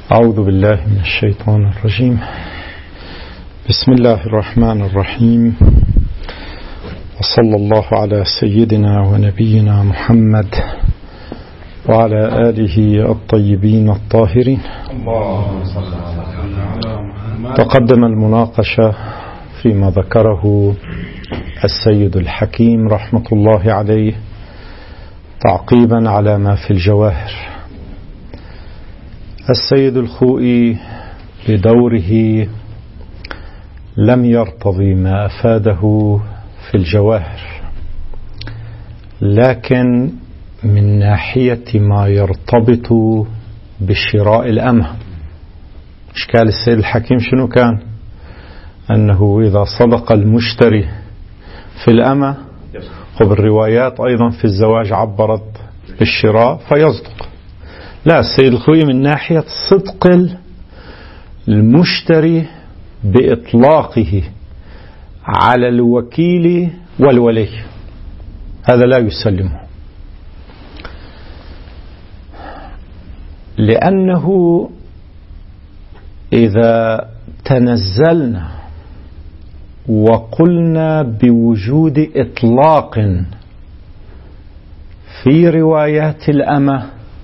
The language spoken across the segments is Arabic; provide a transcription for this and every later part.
أعوذ بالله من الشيطان الرجيم. بسم الله الرحمن الرحيم، وصلى الله على سيدنا ونبينا محمد وعلى آله الطيبين الطاهرين. تقدم المناقشة فيما ذكره السيد الحكيم رحمة الله عليه تعقيبا على ما في الجواهر. السيد الخوئي بدوره لم يرتضي ما أفاده في الجواهر، لكن من ناحية ما يرتبط بشراء الأمة. إشكال السيد الحكيم شنو كان؟ أنه إذا صدق المشتري في الأمة، وبالروايات أيضا في الزواج عبرت بالشراء فيصدق. لا، السيد الخوئي من ناحية صدق المشتري بإطلاقه على الوكيل والولي، هذا لا يسلمه، لأنه إذا تنزلنا وقلنا بوجود إطلاق في روايات الأمة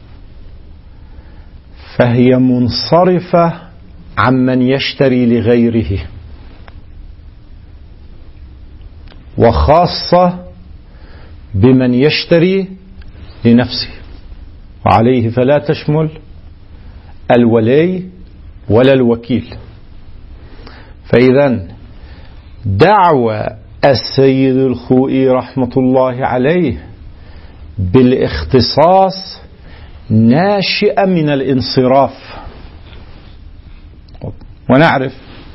فهي منصرفة عمن يشتري لغيره، وخاصة بمن يشتري لنفسه، وعليه فلا تشمل الولي ولا الوكيل. فإذا دعوى السيد الخوئي رحمة الله عليه بالاختصاص ناشئة من الانصراف، ونعرف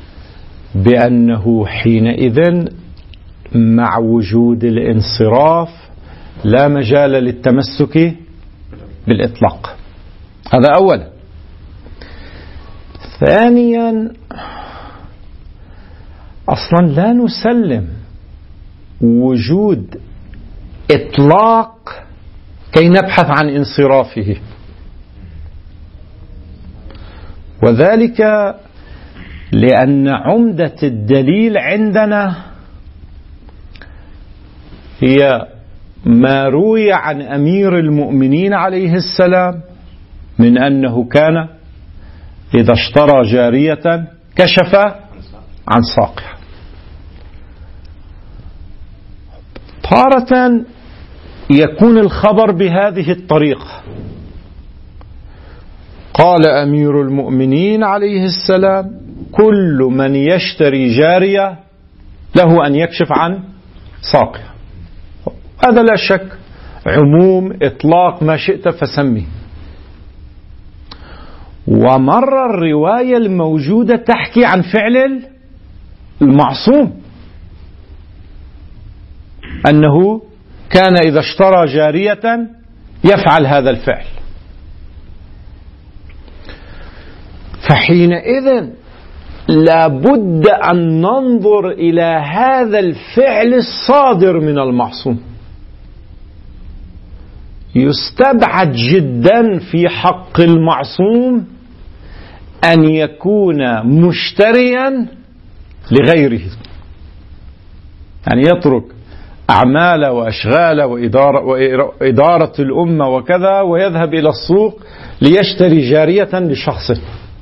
بأنه حينئذ مع وجود الانصراف لا مجال للتمسك بالإطلاق. هذا أولا. ثانيا، أصلا لا نسلم وجود إطلاق كي نبحث عن انصرافه، وذلك لأن عمدة الدليل عندنا هي ما روي عن أمير المؤمنين عليه السلام من أنه كان إذا اشترى جارية كشف عن ساقها. تارة يكون الخبر بهذه الطريقة: قال أمير المؤمنين عليه السلام: كل من يشتري جارية له أن يكشف عن ساقها. هذا لا شك عموم، إطلاق، ما شئت فسمي. ومر الرواية الموجودة تحكي عن فعل المعصوم، أنه كان إذا اشترى جارية يفعل هذا الفعل. فحينئذ لابد أن ننظر إلى هذا الفعل الصادر من المعصوم. يستبعد جدا في حق المعصوم أن يكون مشتريا لغيره، يعني يترك أعمال وأشغال وإدارة الأمة وكذا ويذهب إلى السوق ليشتري جارية لشخص،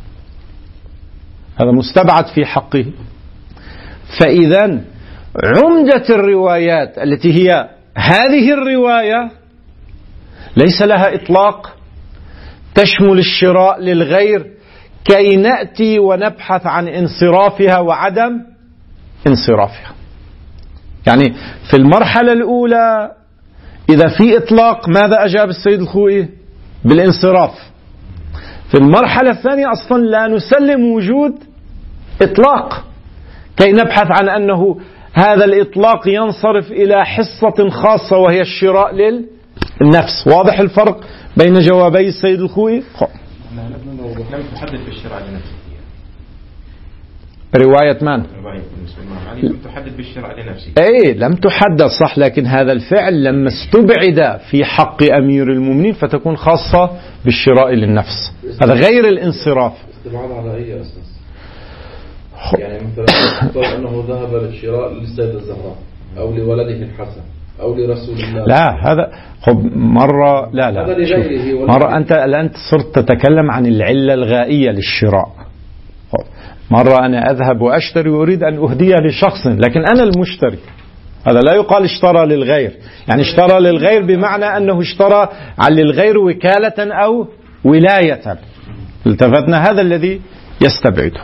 هذا مستبعد في حقه. فإذا عمدة الروايات التي هي هذه الرواية ليس لها إطلاق تشمل الشراء للغير كي نأتي ونبحث عن انصرافها وعدم انصرافها. يعني في المرحلة الأولى إذا في إطلاق ماذا أجاب السيد الخوئي؟ بالانصراف. في المرحلة الثانية أصلا لا نسلم وجود إطلاق كي نبحث عن أنه هذا الإطلاق ينصرف إلى حصة خاصة وهي الشراء للنفس. واضح الفرق بين جوابي السيد الخوئي؟ لم تحدد في الشراء لنفسه. رواية من؟ لم تحدد بالشراء لنفسه. أي لم تحدد صح، لكن هذا الفعل لما استبعد في حق أمير المؤمنين فتكون خاصة بالشراء للنفس، هذا غير الانصراف. استبعاد على أي أساس؟ يعني مثلا أنه ذهب للشراء للسيدة الزهراء أو لولده الحسن أو لرسول الله. لا هذا مرة لا مرة أنت الآن صرت تتكلم عن العلة الغائية للشراء. مرة أنا أذهب وأشتري وأريد أن أهديه لشخص، لكن أنا المشتري، هذا لا يقال اشترى للغير، يعني اشترى للغير بمعنى أنه اشترى للغير وكالة أو ولاية. التفتنا هذا الذي يستبعده.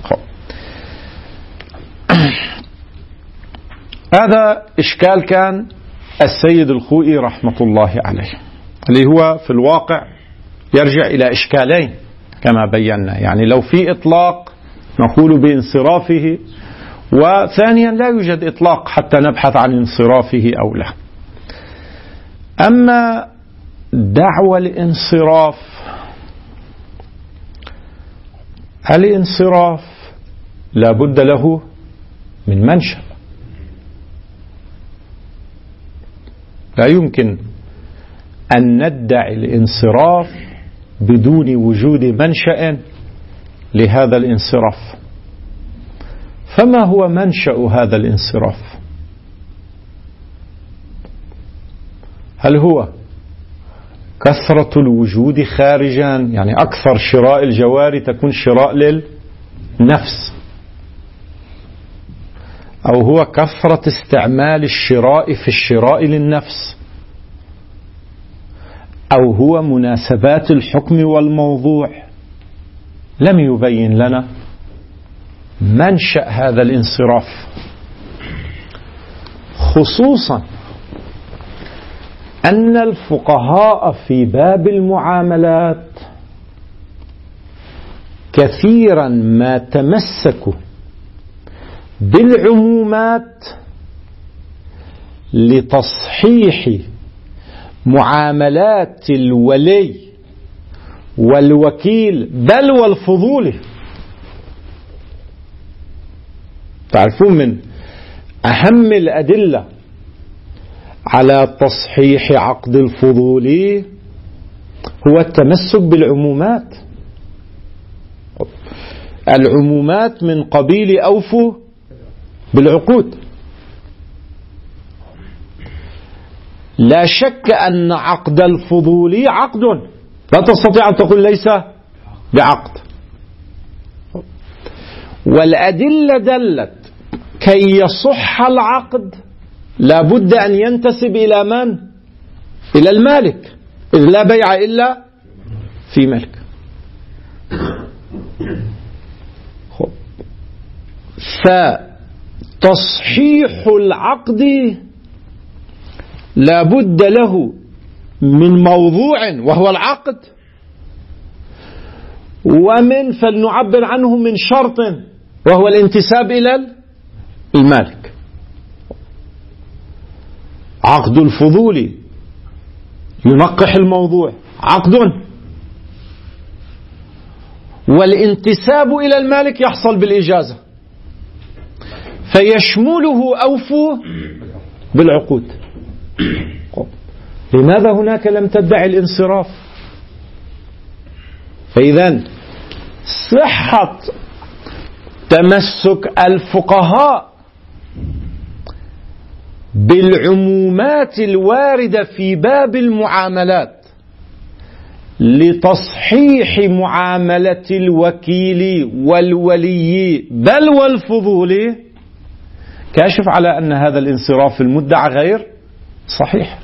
هذا إشكال كان السيد الخوئي رحمة الله عليه، اللي هو في الواقع يرجع إلى إشكالين كما بينا، يعني لو في إطلاق نقول بانصرافه، وثانيا لا يوجد إطلاق حتى نبحث عن انصرافه أو لا. أما دعوى الانصراف، الانصراف لا بد له من منشأ، لا يمكن أن ندعي الانصراف بدون وجود منشأ لهذا الانصراف. فما هو منشأ هذا الانصراف؟ هل هو كثرة الوجود خارجا، يعني أكثر شراء الجواري تكون شراء للنفس، أو هو كثرة استعمال الشراء في الشراء للنفس، أو هو مناسبات الحكم والموضوع؟ لم يبين لنا منشأ هذا الانصراف، خصوصا أن الفقهاء في باب المعاملات كثيرا ما تمسكوا بالعمومات لتصحيح معاملات الولي والوكيل بل والفضولي. تعرفون من أهم الأدلة على تصحيح عقد الفضولي هو التمسك بالعمومات. العمومات من قبيل أوفوا بالعقود. لا شك أن عقد الفضولي عقد، لا تستطيع أن تقول ليس بعقد. والأدلة دلت كي يصح العقد لا بد أن ينتسب إلى من؟ إلى المالك، إذ لا بيع إلا في ملك. فتصحيح العقد لا بد له من موضوع وهو العقد، ومن فلنعبر عنه من شرط وهو الانتساب إلى المالك. عقد الفضول ينقح الموضوع عقد، والانتساب إلى المالك يحصل بالإجازة، فيشمله أوفوا بالعقود. لماذا هناك لم تدعي الانصراف؟ فإذا صحة تمسك الفقهاء بالعمومات الواردة في باب المعاملات لتصحيح معاملة الوكيل والولي بل والفضول كاشف على أن هذا الانصراف المدعى غير صحيح.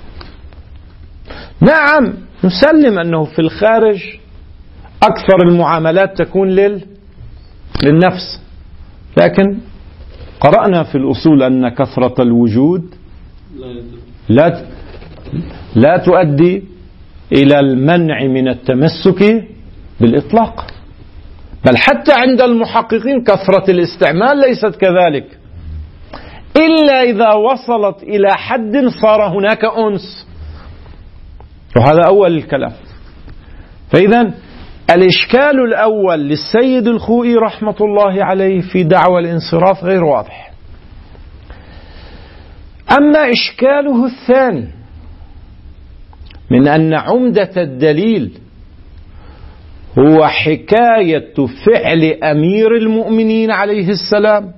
نعم نسلم أنه في الخارج أكثر المعاملات تكون للنفس، لكن قرأنا في الأصول أن كثرة الوجود لا تؤدي إلى المنع من التمسك بالإطلاق، بل حتى عند المحققين كثرة الاستعمال ليست كذلك، إلا إذا وصلت إلى حد صار هناك أنس، وهذا أول الكلام. فإذا الإشكال الأول للسيد الخوئي رحمة الله عليه في دعوى الانصراف غير واضح. أما إشكاله الثاني من أن عمدة الدليل هو حكاية فعل أمير المؤمنين عليه السلام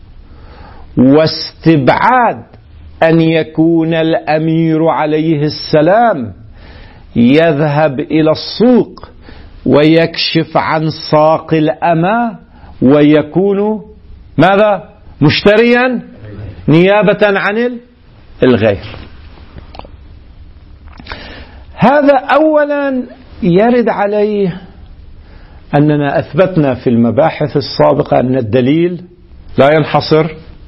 واستبعاد أن يكون الأمير عليه السلام يذهب إلى السوق ويكشف عن ساق الأمة ويكون ماذا؟ مشتريا نيابة عن الغير. هذا أولا يرد عليه أننا أثبتنا في المباحث السابقة أن الدليل لا ينحصر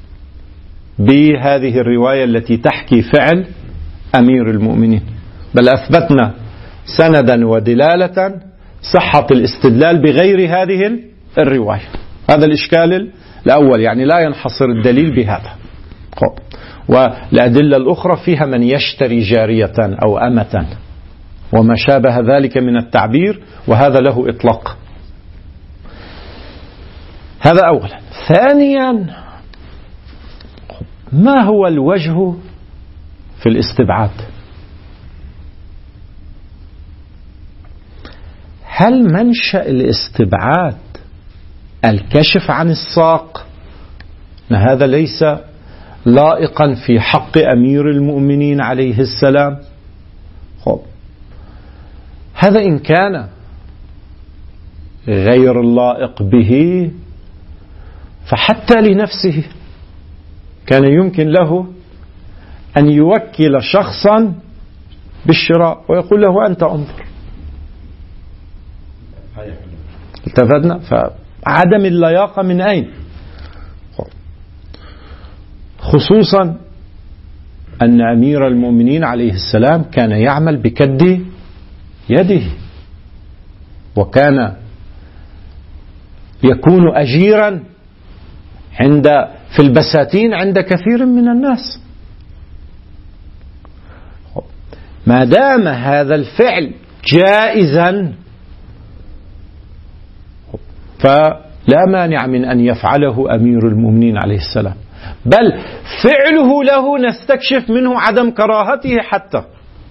بهذه الرواية التي تحكي فعل أمير المؤمنين، بل أثبتنا سندا ودلالة صحة الاستدلال بغير هذه الرواية. هذا الإشكال الأول، يعني لا ينحصر الدليل بهذا. والأدلة الأخرى فيها من يشتري جارية أو أمة وما شابه ذلك من التعبير، وهذا له إطلاق. هذا أولا. ثانيا، ما هو الوجه في الاستبعاد؟ هل منشأ الاستبعاد الكشف عن الساق؟ هذا ليس لائقا في حق أمير المؤمنين عليه السلام. هذا إن كان غير اللائق به فحتى لنفسه كان يمكن له أن يوكل شخصا بالشراء ويقول له أنت انظر. التفتنا؟ فعدم اللياقة من أين؟ خصوصا أن أمير المؤمنين عليه السلام كان يعمل بكد يده، وكان يكون أجيرا في البساتين عند كثير من الناس. ما دام هذا الفعل جائزا فلا مانع من أن يفعله أمير المؤمنين عليه السلام، بل فعله له نستكشف منه عدم كراهته حتى.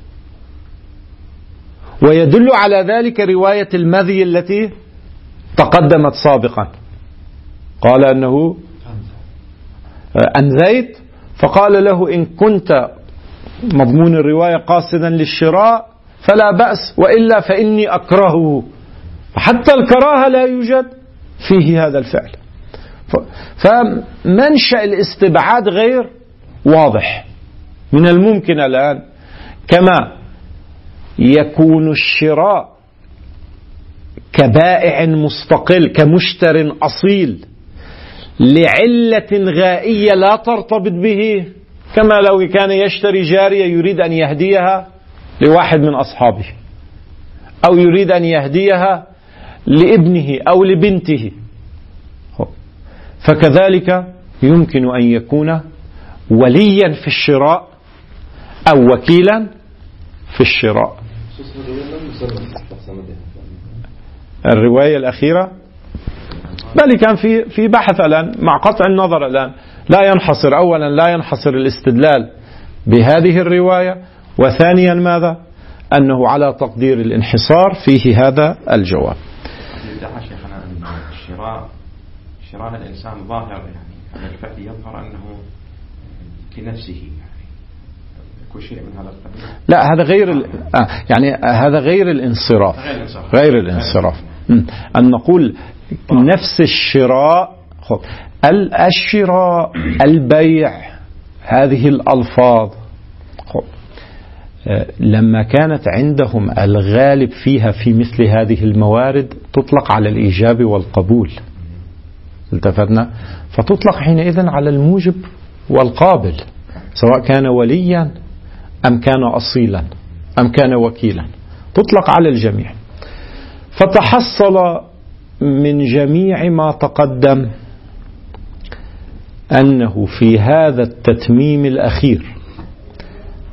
ويدل على ذلك رواية المذي التي تقدمت سابقا، قال أنه أنذيت، فقال له إن كنت مضمون الرواية قاصدا للشراء فلا بأس، وإلا فإني أكرهه. حتى الكراهة لا يوجد فيه هذا الفعل. فمنشأ الاستبعاد غير واضح. من الممكن الآن كما يكون الشراء كبائع مستقل كمشتر أصيل لعلة غائية لا ترتبط به، كما لو كان يشتري جارية يريد أن يهديها لواحد من أصحابه، أو يريد أن يهديها لابنه أو لبنته، فكذلك يمكن أن يكون وليا في الشراء أو وكيلا في الشراء. الرواية الأخيرة بل كان في بحث الآن مع قطع النظر الآن لا ينحصر، أولا لا ينحصر الاستدلال بهذه الرواية، وثانيا ماذا؟ أنه على تقدير الانحصار فيه هذا الجواب. يدعى شيخنا أن شراء الإنسان ظاهر، يعني الفعل يظهر أنه لنفسه، يعني كل شيء من هذا القبيل. لا، هذا غير يعني هذا غير الانصراف، غير الانصراف. أن نقول نفس الشراء، الشراء، البيع، هذه الألفاظ لما كانت عندهم الغالب فيها في مثل هذه الموارد تطلق على الإيجاب والقبول، التفتنا، فتطلق حينئذ على الموجب والقابل، سواء كان وليا أم كان أصيلا أم كان وكيلا، تطلق على الجميع. فتحصل من جميع ما تقدم أنه في هذا التتميم الأخير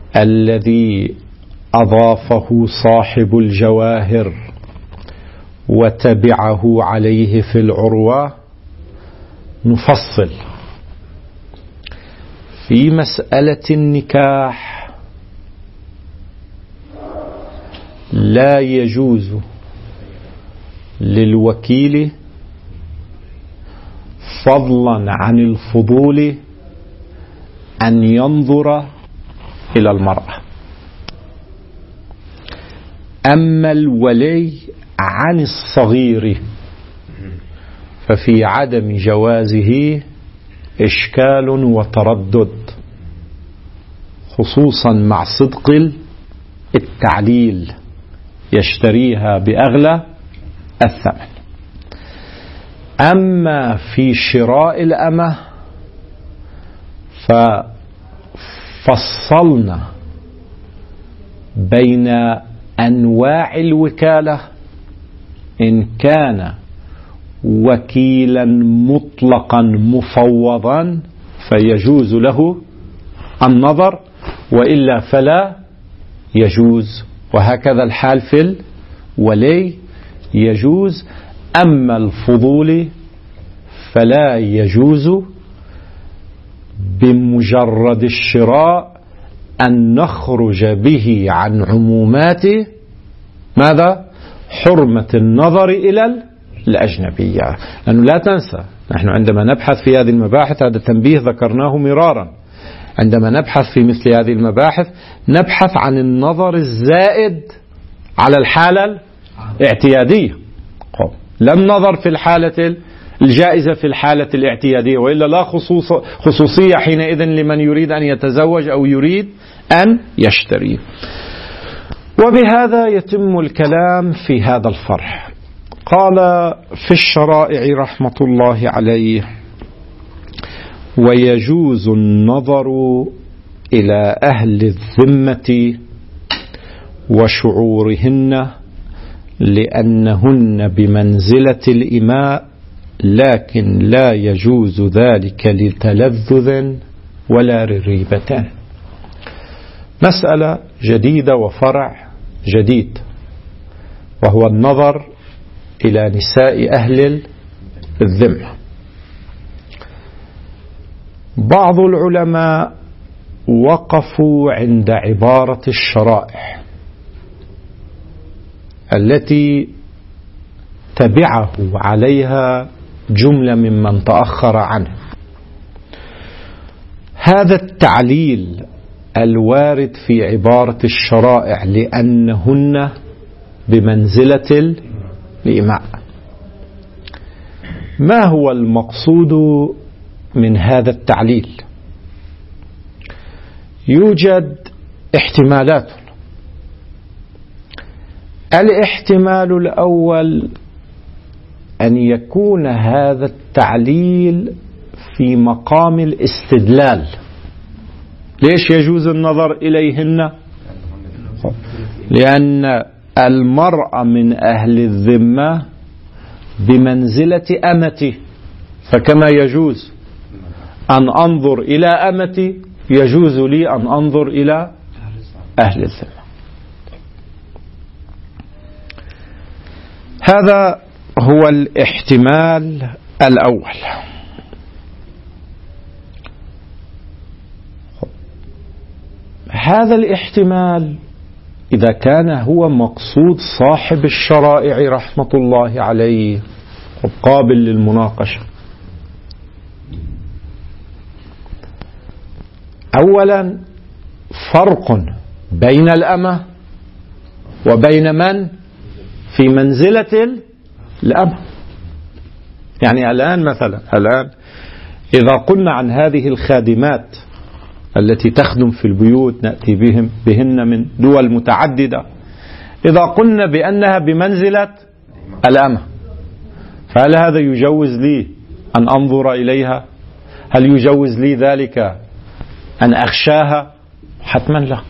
الذي أضافه صاحب الجواهر وتبعه عليه في العروة نفصل في مسألة النكاح. لا يجوز للوكيل فضلا عن الفضول أن ينظر إلى المرأة. أما الولي عن الصغير ففي عدم جوازه إشكال وتردد، خصوصا مع صدق التعليل، يشتريها بأغلى الثمن. أما في شراء الأمة ففصلنا بين أنواع الوكالة. إن كان وكيلا مطلقا مفوضا فيجوز له النظر، وإلا فلا يجوز. وهكذا الحال في الولي، يجوز. أما الفضول فلا يجوز بمجرد الشراء أن نخرج به عن عمومات ماذا؟ حرمة النظر إلى الأجنبية. لأنه لا تنسى، نحن عندما نبحث في هذه المباحث، هذا تنبيه ذكرناه مرارا، عندما نبحث في مثل هذه المباحث نبحث عن النظر الزائد على الحالة الاعتيادية، لم نظر في الحالة الجائزة في الحالة الاعتيادية، وإلا لا خصوصية حينئذ لمن يريد أن يتزوج أو يريد أن يشتري. وبهذا يتم الكلام في هذا الفرع. قال في الشرائع رحمة الله عليه: ويجوز النظر إلى أهل الذمة وشعورهن لأنهن بمنزلة الإماء، لكن لا يجوز ذلك لتلذذ ولا لريبة. مسألة جديدة وفرع جديد، وهو النظر إلى نساء أهل الذمة. بعض العلماء وقفوا عند عبارة الشرائع التي تبعه عليها جملة ممن تأخر عنه. هذا التعليل الوارد في عبارة الشرائع لأنهن بمنزلة الإماء، ما هو المقصود من هذا التعليل؟ يوجد احتمالات. الاحتمال الأول أن يكون هذا التعليل في مقام الاستدلال. ليش يجوز النظر إليهن؟ لأن المرأة من أهل الذمة بمنزلة أمتي، فكما يجوز أن أنظر إلى أمتي يجوز لي أن أنظر إلى أهل الذمة. هذا هو الاحتمال الأول. هذا الاحتمال إذا كان هو مقصود صاحب الشرائع رحمة الله عليه قابل للمناقشة. أولا فرق بين الأمة وبين من في منزلة الأمة. يعني الآن مثلا إذا قلنا عن هذه الخادمات التي تخدم في البيوت نأتي بهن من دول متعددة، إذا قلنا بأنها بمنزلة الأمة، فهل هذا يجوز لي أن أنظر إليها؟ هل يجوز لي ذلك أن أخشاها؟ حتما لا.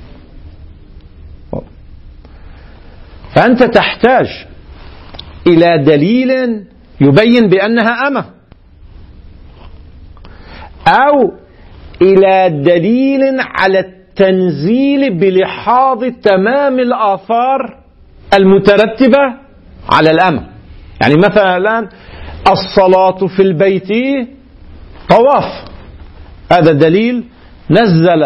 فأنت تحتاج إلى دليل يبين بأنها أمة، أو إلى دليل على التنزيل بلحاظ تمام الآثار المترتبة على الأمر. يعني مثلا الآن الصلاة في البيت طواف، هذا دليل نزل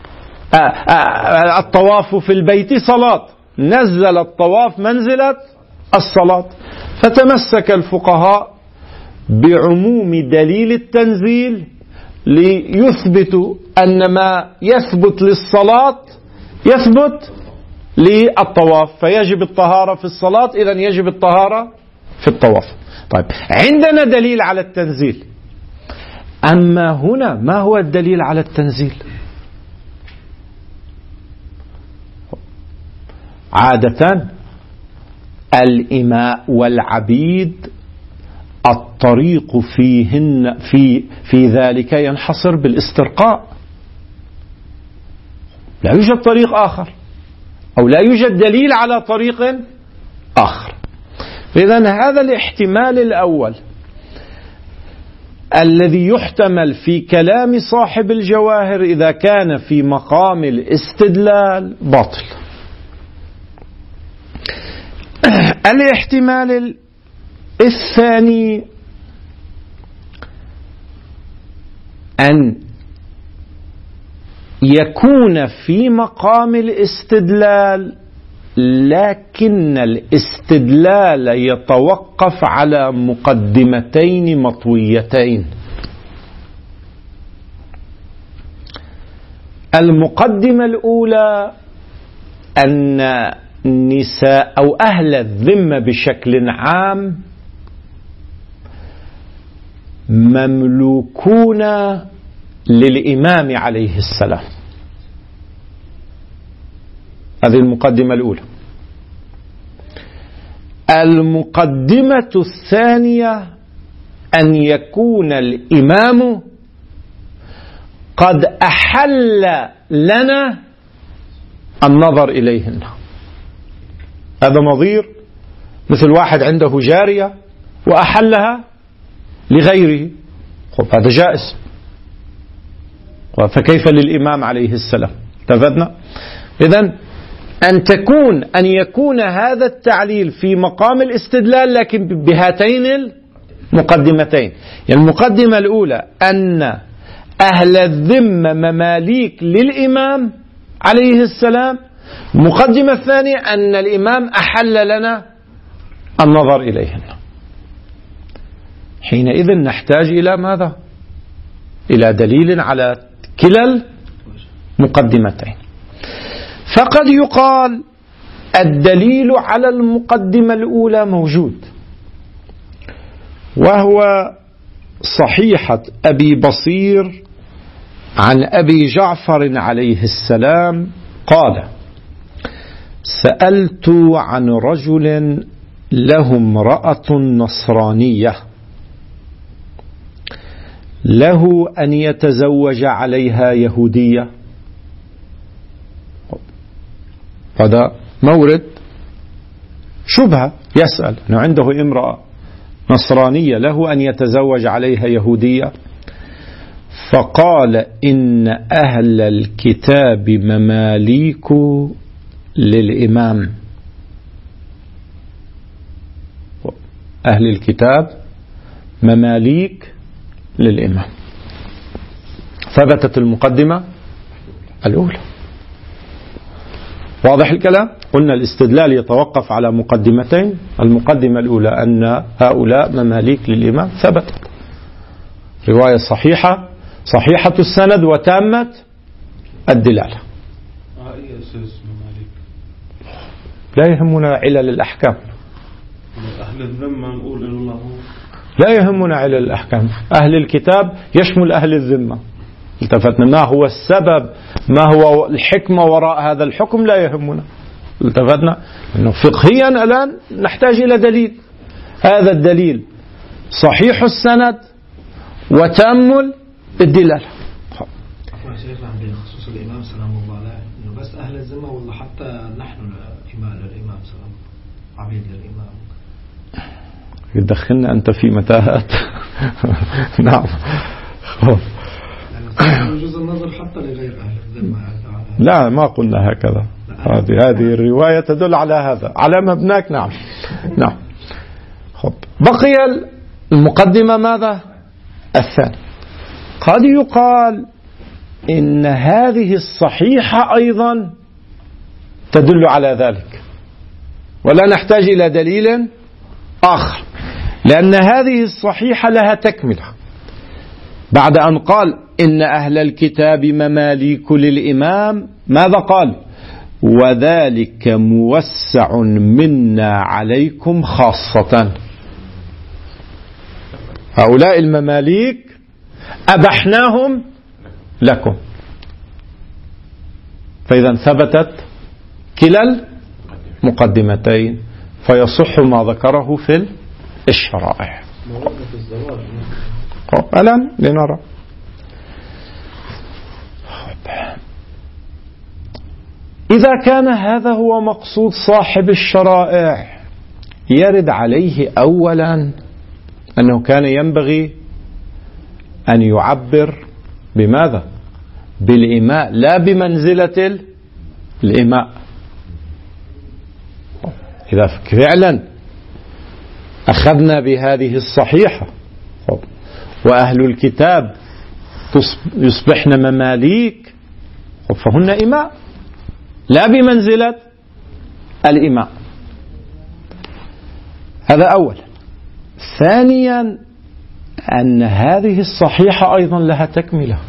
الطواف في البيت صلاة، نزل الطواف منزلة الصلاة. فتمسك الفقهاء بعموم دليل التنزيل ليثبتوا أن ما يثبت للصلاة يثبت للطواف، فيجب الطهارة في الصلاة، إذن يجب الطهارة في الطواف. طيب، عندنا دليل على التنزيل، أما هنا ما هو الدليل على التنزيل؟ عادة الإماء والعبيد الطريق فيهن في ذلك ينحصر بالاسترقاء، لا يوجد طريق آخر، أو لا يوجد دليل على طريق آخر. إذن هذا الاحتمال الأول الذي يحتمل في كلام صاحب الجواهر إذا كان في مقام الاستدلال باطل. الاحتمال الثاني أن يكون في مقام الاستدلال لكن الاستدلال يتوقف على مقدمتين مطويتين. المقدمة الأولى أن النساء أو أهل الذمة بشكل عام مملوكون للإمام عليه السلام، هذه المقدمة الأولى. المقدمة الثانية أن يكون الإمام قد أحل لنا النظر إليهن. هذا نظير مثل واحد عنده جارية وأحلها لغيره، هذا جائز، فكيف للإمام عليه السلام؟ اتفقنا؟ إذن أن يكون هذا التعليل في مقام الاستدلال لكن بهاتين المقدمتين. يعني المقدمة الأولى أن أهل الذمة مماليك للإمام عليه السلام، المقدمة الثانية أن الإمام أحل لنا النظر إليهن. حينئذ نحتاج إلى ماذا؟ إلى دليل على كلا المقدمتين. فقد يقال الدليل على المقدمة الأولى موجود، وهو صحيحة أبي بصير عن أبي جعفر عليه السلام قال: سألت عن رجل له امرأة نصرانية له أن يتزوج عليها يهودية. هذا مورد شبهة، يسأل أنه عنده امرأة نصرانية له أن يتزوج عليها يهودية، فقال: إن أهل الكتاب مماليك للإمام. أهل الكتاب مماليك للإمام. ثبتت المقدمة الأولى. واضح الكلام؟ قلنا الاستدلال يتوقف على مقدمتين، المقدمة الأولى أن هؤلاء مماليك للإمام، ثبتت رواية صحيحة صحيحة السند وتامة الدلالة. لا يهمنا علل الأحكام، أهل الذمة نقول إنه الله لا يهمنا علل الأحكام. أهل الكتاب يشمل أهل الذمة. التفتنا ما هو السبب، ما هو الحكمة وراء هذا الحكم، لا يهمنا. التفتنا أنه فقهيا الآن نحتاج إلى دليل، هذا الدليل صحيح السند وتام الدلالة. بخصوص الإمام سلام الله عليه، إنه بس أهل الذمة ولا حتى نحن إمام للإمام سلام عبيد للإمام؟ يدخلنا أنت في متاهات. نعم. يجوز النظر حتى لغير أهل الذمة. لا، ما قلنا هكذا. هذه الرواية تدل على هذا، على مبناك. نعم. نعم. بقي المقدمة ماذا؟ الثاني. قد يقال إن هذه الصحيحة أيضا تدل على ذلك، ولا نحتاج إلى دليل آخر، لأن هذه الصحيحة لها تكملة. بعد أن قال إن أهل الكتاب مماليك للإمام، ماذا قال؟ وذلك موسع منا عليكم خاصة. هؤلاء المماليك أبحناهم لكم. فإذا ثبتت كلا المقدمتين، فيصح ما ذكره في الشرائع. الآن لنرى. إذا كان هذا هو مقصود صاحب الشرائع، يرد عليه أولا أنه كان ينبغي أن يعبر بماذا؟ بالإماء، لا بمنزلة الإماء. إذا فعلا أخذنا بهذه الصحيحة وأهل الكتاب يصبحن مماليك، فهن إماء لا بمنزلة الإماء. هذا أولا. ثانيا أن هذه الصحيحة أيضا لها تكملة.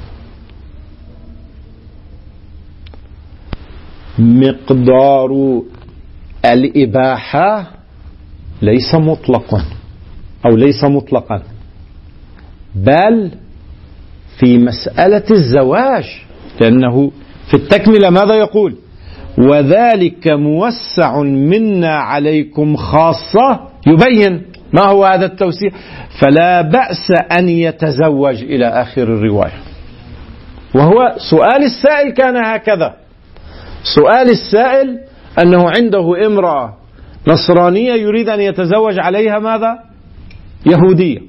مقدار الإباحة ليس مطلقا أو ليس مطلقا، بل في مسألة الزواج، لأنه في التكملة ماذا يقول؟ وذلك موسع منا عليكم خاصة، يبين ما هو هذا التوسيع، فلا بأس أن يتزوج إلى آخر الرواية. وهو سؤال السائل كان هكذا، سؤال السائل أنه عنده امرأة نصرانية يريد أن يتزوج عليها ماذا؟ يهودية،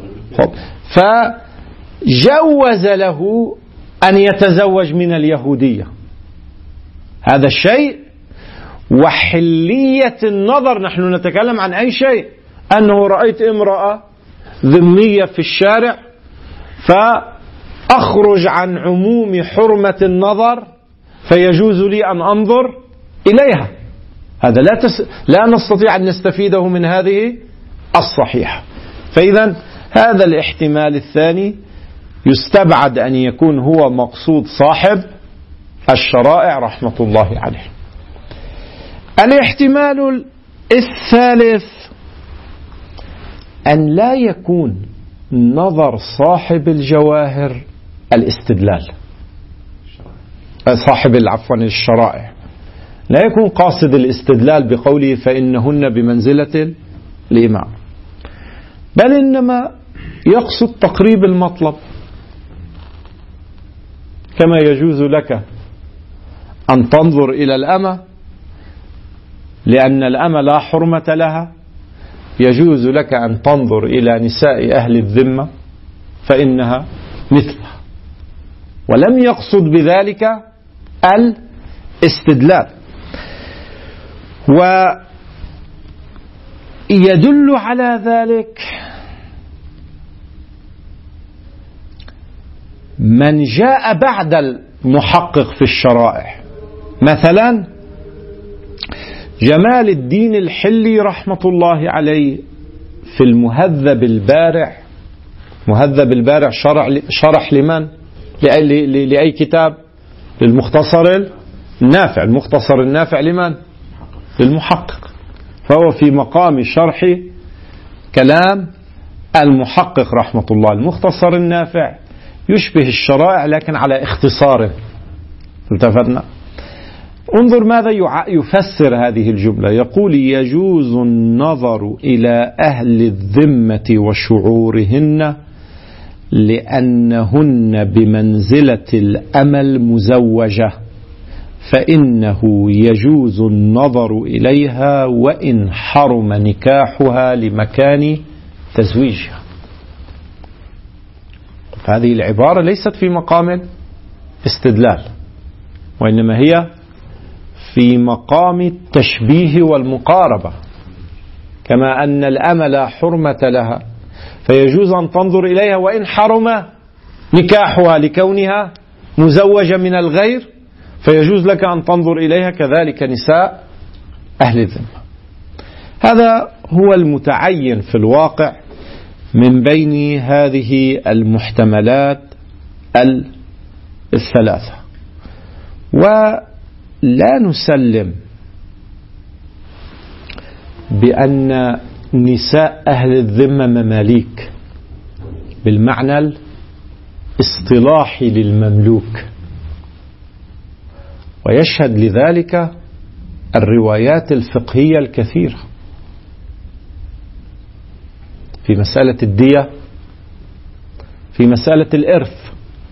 فجوز له أن يتزوج من اليهودية. هذا الشيء وحلية النظر، نحن نتكلم عن أي شيء، أنه رأيت امرأة ذمية في الشارع فأخرج عن عموم حرمة النظر فيجوز لي أن أنظر إليها. هذا لا نستطيع أن نستفيده من هذه الصحيحة. فإذا هذا الاحتمال الثاني يستبعد أن يكون هو مقصود صاحب الشرائع رحمة الله عليه. الاحتمال الثالث أن لا يكون نظر صاحب الجواهر الاستدلال، صاحب الشرائع لا يكون قاصد الاستدلال بقوله فإنهن بمنزلة الإمام، بل إنما يقصد تقريب المطلب. كما يجوز لك أن تنظر إلى الأمة لأن الأمة لا حرمة لها، يجوز لك أن تنظر إلى نساء أهل الذمة فإنها مثلها، ولم يقصد بذلك الاستدلال. ويدل على ذلك من جاء بعد المحقق في الشرائع، مثلا جمال الدين الحلي رحمة الله عليه في المهذب البارع. مهذب البارع شرح لمن؟ لأي كتاب؟ للمختصر النافع. المختصر النافع لمن؟ للمحقق. فهو في مقام شرح كلام المحقق رحمة الله. المختصر النافع يشبه الشرائع لكن على اختصاره. التفتنا. انظر ماذا يفسر هذه الجملة. يقول يجوز النظر إلى أهل الذمة وشعورهن لأنهن بمنزلة الأمة المزوجة، فإنه يجوز النظر إليها وإن حرم نكاحها لمكان تزويجها. هذه العبارة ليست في مقام استدلال، وإنما هي في مقام التشبيه والمقاربة. كما أن الأمة لا حرمة لها فيجوز أن تنظر إليها وإن حرم نكاحها لكونها مزوجة من الغير، فيجوز لك أن تنظر إليها كذلك نساء أهل الذمة. هذا هو المتعين في الواقع من بين هذه المحتملات الثلاثة. ولا نسلم بأن نساء أهل الذمة مماليك بالمعنى الاصطلاحي للمملوك، ويشهد لذلك الروايات الفقهية الكثيرة في مسألة الدية، في مسألة الإرث.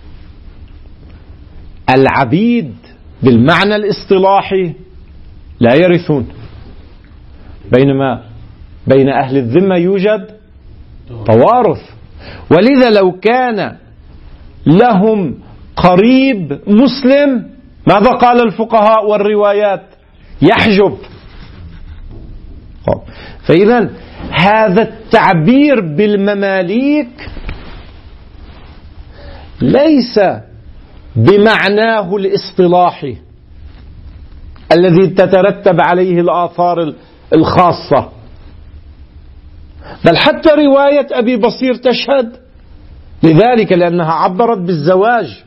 العبيد بالمعنى الاصطلاحي لا يرثون، بينما بين أهل الذمة يوجد توارث. ولذا لو كان لهم قريب مسلم ماذا قال الفقهاء والروايات؟ يحجب. فإذا هذا التعبير بالمماليك ليس بمعناه الاصطلاحي الذي تترتب عليه الآثار الخاصة، بل حتى رواية أبي بصير تشهد لذلك، لأنها عبرت بالزواج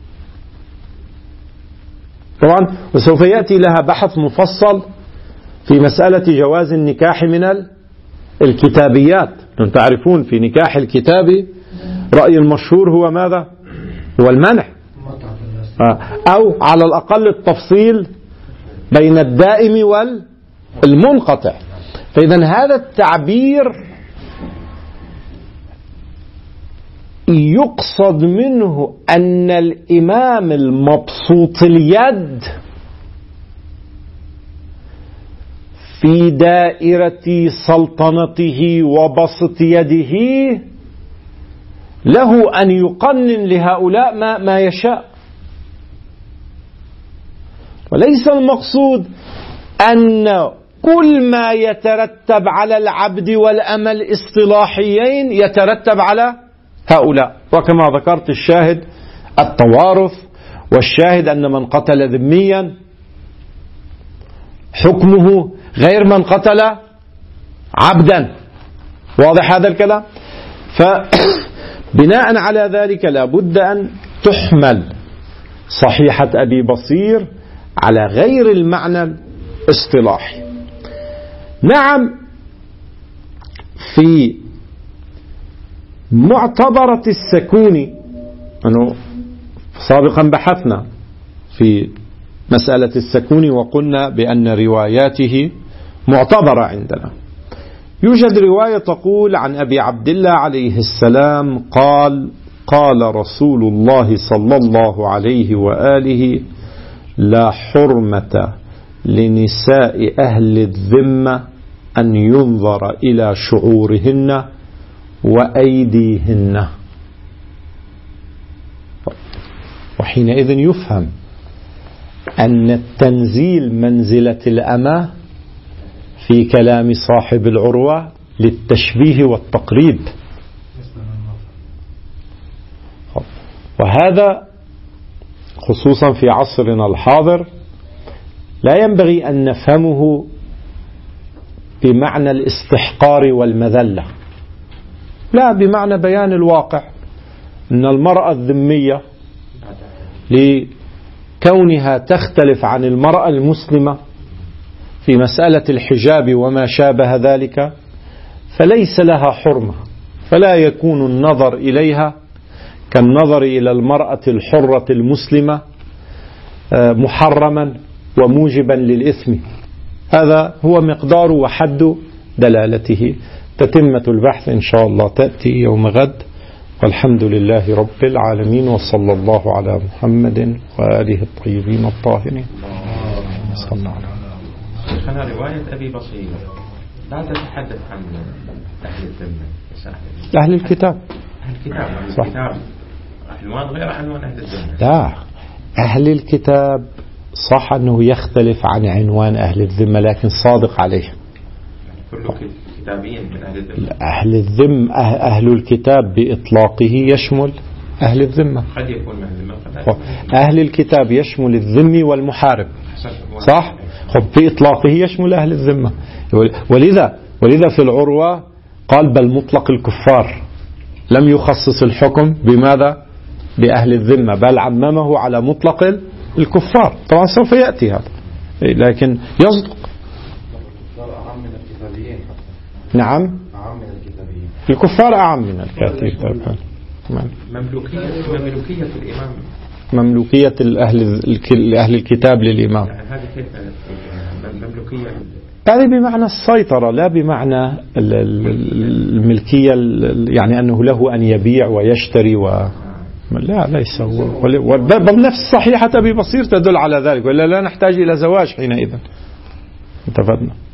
طبعا، وسوف يأتي لها بحث مفصل في مسألة جواز النكاح من الكتابيات. أنتم تعرفون في نكاح الكتابي رأي المشهور هو ماذا؟ هو المنع، أو على الأقل التفصيل بين الدائم والمنقطع. فإذا هذا التعبير يقصد منه أن الإمام المبسوط اليد في دائرة سلطنته وبسط يده له أن يقنن لهؤلاء ما يشاء، وليس المقصود أن كل ما يترتب على العبد والأمة الاصطلاحيين يترتب على هؤلاء. وكما ذكرت الشاهد التوارث، والشاهد أن من قتل ذميا حكمه غير من قتل عبدا. واضح هذا الكلام؟ فبناء على ذلك لا بد أن تحمل صحيحة أبي بصير على غير المعنى الاصطلاحي. نعم، في معتبرة السكوني، أنه سابقا بحثنا في مسألة السكوني وقلنا بأن رواياته معتبرة عندنا. يوجد رواية تقول عن أبي عبد الله عليه السلام قال: قال رسول الله صلى الله عليه وآله: لا حرمة لنساء أهل الذمة أن ينظر إلى شعورهن وأيديهن. وحينئذ يفهم أن التنزيل منزلة الأمة في كلام صاحب العروة للتشبيه والتقريب، وهذا خصوصا في عصرنا الحاضر لا ينبغي أن نفهمه بمعنى الاستحقار والمذلة، لا، بمعنى بيان الواقع. أن المرأة الذمية لكونها تختلف عن المرأة المسلمة في مسألة الحجاب وما شابه ذلك فليس لها حرمة، فلا يكون النظر إليها كالنظر إلى المرأة الحرة المسلمة محرما وموجبا للإثم. هذا هو مقدار وحد دلالته. تتمة البحث إن شاء الله تأتي يوم غد، والحمد لله رب العالمين، وصلى الله على محمد وآله الطيبين الطاهرين. صلى الله عليه وسلم. شيخنا، رواية أبي بصير لا تتحدث عن أهل الذمة، أهل الكتاب. أهل الكتاب، صح. الكتاب عنوان غير عنوان أهل الذمة. لا، أهل الكتاب صح أنه يختلف عن عنوان أهل الذمة، لكن صادق عليه. كل الكتابيين من أهل الذمة. أهل الذمة أهل الكتاب بإطلاقه يشمل أهل الذمة. قد يكون من أهل الذمة. أهل الكتاب يشمل الذمي والمحارب، صح؟ بإطلاقه يشمل أهل الذمة. ولذا في العروة قال بل مطلق الكفار، لم يخصص الحكم بماذا؟ بأهل الذمة، بل عممه على مطلق الكفار. طبعا سوف يأتي هذا، لكن يصدق. نعم، الكفار أعم من الكاتبين. مملوكية الإمام، مملوكية أهل الكتاب للإمام، هذه كيف مملوكية؟ هذه بمعنى السيطرة، لا بمعنى الملكية، يعني أنه له أن يبيع ويشتري لا، ليس هو. والنفس صحيحة أبي بصير تدل على ذلك، ولا لا نحتاج إلى زواج حينئذ. انتفدنا.